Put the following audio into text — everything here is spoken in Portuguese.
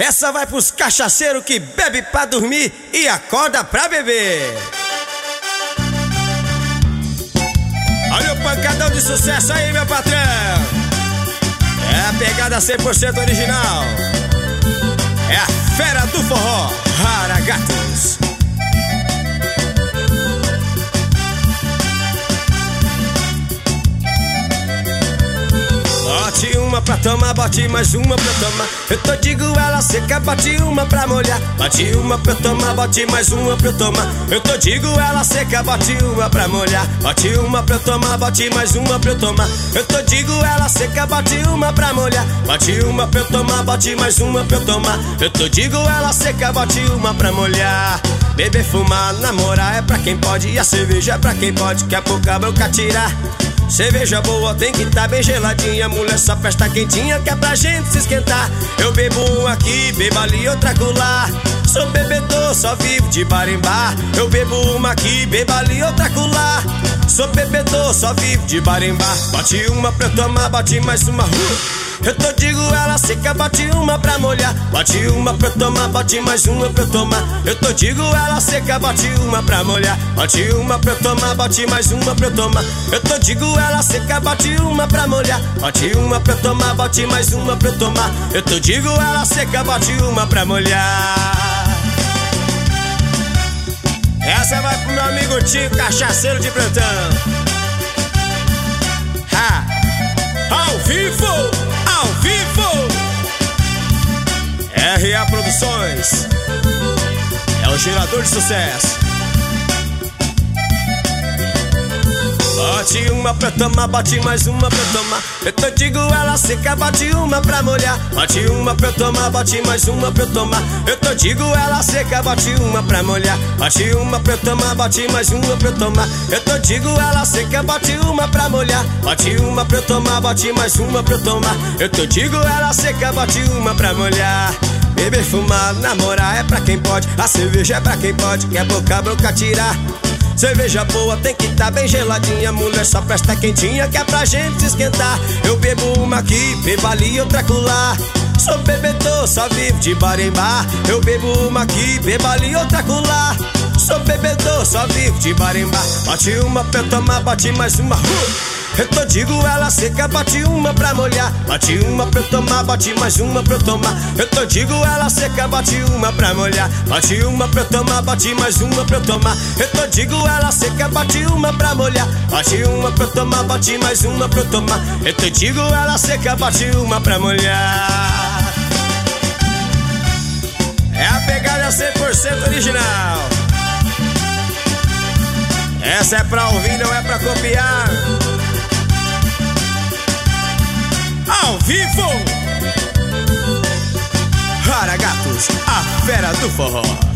Essa vai pros cachaceiros que bebe pra dormir e acorda pra beber. Olha o pancadão de sucesso aí, meu patrão. É a pegada 100% original. É a fera do forró, Haragatos. Bote uma pra tomar, bote mais uma pra tomar. Eu tô digo ela seca, bote uma pra molhar. Bote uma pra tomar, bote mais uma pra tomar. Eu tô digo ela seca, bote uma pra molhar. Bote uma pra tomar, bote mais uma pra tomar. Eu tô digo ela seca, bote uma pra molhar. Bote uma pra tomar, bote mais uma pra tomar. Eu tô digo ela seca, bote uma pra molhar. Beber, fumar, namorar é pra quem pode. E a cerveja é pra quem pode, que a pouca bronca tirar. Cerveja boa tem que tá bem geladinha. Mulher só festa quentinha que é pra gente se esquentar. Eu bebo um aqui, bebo ali, outra colar. Sou bebedor, só vivo de bar em bar. Eu bebo uma aqui, bebo ali, outra colar. Sou bebedor, só vivo de bar em bar. Bote uma pra eu tomar, bote mais uma. Eu tô digo ela seca, bote uma pra molhar. Bote uma pra eu tomar, bote mais uma pra eu tomar. Eu tô digo ela seca, bote uma pra molhar. Bote uma pra eu tomar, bote mais uma pra eu tomar. Eu tô digo ela seca, bote uma pra molhar. Bote uma pra eu tomar, bote mais uma pra eu tomar. Eu tô digo ela seca, bote uma pra molhar. Essa vai pro meu amigo Tio, cachaceiro de plantão. Ao vivo! Ao vivo! RA Produções é o gerador de sucesso. Bote uma pra tomar, bote mais uma pra tomar. Eu tô digo ela seca, bote uma pra molhar. Bote uma pra tomar, bote mais uma pra tomar. Eu tô digo ela seca, bote uma pra molhar. Bote uma pra tomar, bote mais uma pra tomar. Eu tô digo ela seca, bote uma pra molhar. Bote uma pra tomar, bote mais uma pra tomar. Eu tô digo ela seca, bote uma pra molhar. Beber, fumar, namorar é pra quem pode. A cerveja é pra quem pode, que é boca bronca tirar. Cerveja boa tem que tá bem geladinha. Mulher só festa quentinha que é pra gente se esquentar. Eu bebo uma aqui, bebo ali, outra colar. Sou bebedor, só vivo de bar em bar. Eu bebo uma aqui, bebo ali, outra colar. Sou bebedor, só vivo de bar em bar. Bote uma pra eu tomar, bote mais uma. Eu tô digo ela seca, bote uma pra molhar. Bote uma pra eu tomar, bote mais uma pra eu tomar. Eu tô digo ela seca, bote uma pra molhar. Bote uma pra eu tomar, bote mais uma pra eu tomar. Eu tô digo ela seca, bote uma pra molhar. Bote uma pra eu tomar, bote mais uma pra eu tomar. Eu tô digo ela seca, bote uma pra molhar. É a pegada 100% original. Essa é pra ouvir, não é pra copiar. Ao vivo, Haragatos, a fera do forró.